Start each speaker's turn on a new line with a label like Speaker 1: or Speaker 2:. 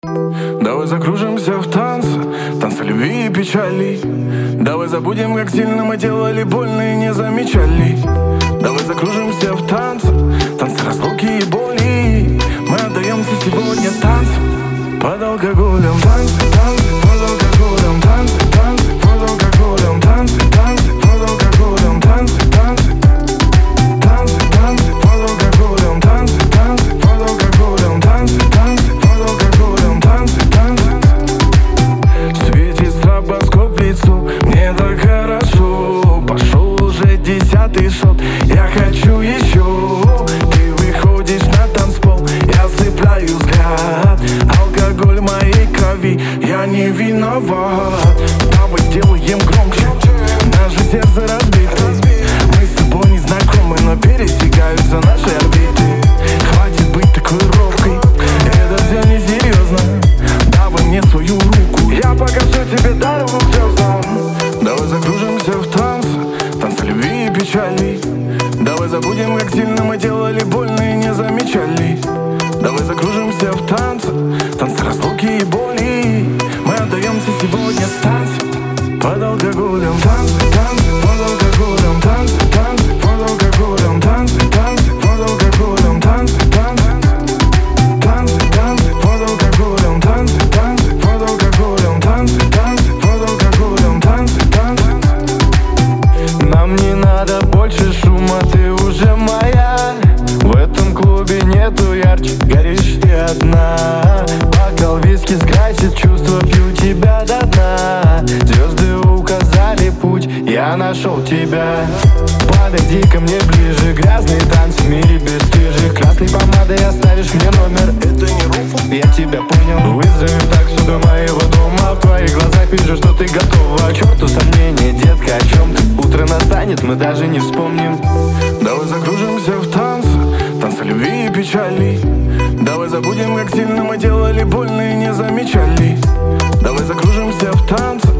Speaker 1: Давай закружимся в танце, танцы любви и печали. Давай забудем, как сильно мы делали больно и не замечали. Давай закружимся в танце, танцы разлуки и боли. Мы отдаемся сегодня танцам под алкоголем. Танцы, танцы, под алкоголем. Танцы, танцы, под алкоголем. Танцы, танцы, под алкоголем. Танцы, танцы, танцы, танцы, под алкоголем. Танцы, танцы, под алкоголем. Танцы, танцы, под алкоголем. Танцы, танцы. Светит стробоскоп в лицо, мне так хорошо. Пошел уже 10-й шот, я хочу еще. Ты выходишь на танцпол, я цепляю взгляд. Алкоголь в моей крови, я не виноват. Давай сделаем громче, наше сердце разбито. Мы с тобой не знакомы, но пересекаются наши орбиты. Хватит быть такой робкой, это все несерьезно. Давай мне свою руку, я покажу тебе дорогу к звездам. Давай закружимся в танце, танцы любви и печали. Давай забудем, как сильно мы делали больно и не замечали. Давай закружимся в танце, танцы разлуки и боли. Мы отдаемся сегодня танцам под алкоголем. Танцы, танцы, под алкоголем. Танцы, танцы, под алкоголем. Танцы, танцы, под алкоголем. Танцы, танцы, танцы, танцы, под алкоголем. Танцы, танцы, под алкоголем. Танцы, танцы, под алкоголем. Танцы, танцы.
Speaker 2: Нам не надо больше шума, ты уже моя. В этом клубе нету ярче, горишь ты одна. Бокал виски скрасит чувства, пью тебя до дна. Звезды указали путь, я нашел тебя. Подойди ко мне ближе, грязные танцы в мире бесстыжих. Красной помадой оставишь мне номер, это не руфл, я тебя понял. Вызовем таксу до моего дома, в твоих глазах вижу, что ты готова. К черту сомнения, детка, о чем ты? Утро настанет, мы даже не вспомним.
Speaker 1: Давай закружимся в танце, танцы любви и печали. Давай забудем, как сильно мы делали больно и не замечали. Давай закружимся в танце,